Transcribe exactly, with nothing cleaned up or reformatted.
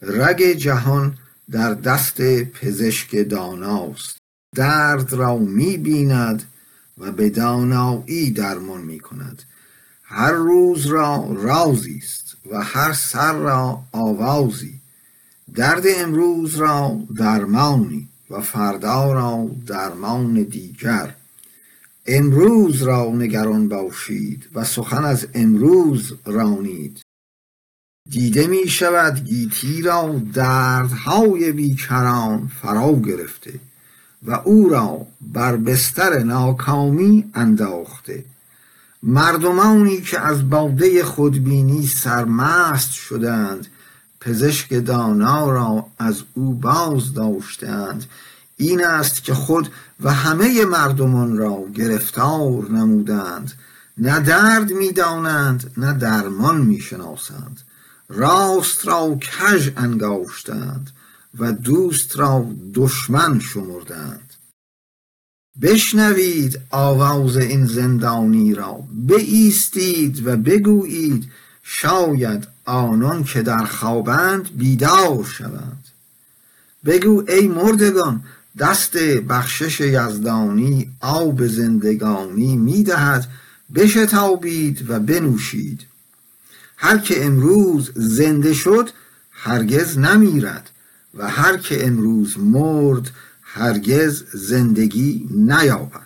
رگ جهان در دست پزشک داناست. درد را می بیند و به دانایی درمان می کند. هر روز را رازی است و هر سر را آوازی. درد امروز را درمانی و فردا را درمان دیگر. امروز را نگران باشید و سخن از امروز رانید. دیده می شود گیتی را دردهای بیکران فرا گرفته و او را بر بستر ناکامی انداخته. مردمانی که از باده خودبینی سرمست شدند پزشک دانا را از او باز داشتند. این است که خود و همه مردمان را گرفتار نمودند. نه درد می دانند نه درمان می شناسند. راست را کژ انگاشتند و دوست را دشمن شمردند. بشنوید آواز این زندانی را، بایستید و بگویید شاید آنان که در خوابند بیدار شوند. بگو ای مردگان دست بخشش یزدانی آب زندگانی میدهد، بشتابید و بنوشید. هر که امروز زنده شد هرگز نمیرد و هر که امروز مرد هرگز زندگی نیابد.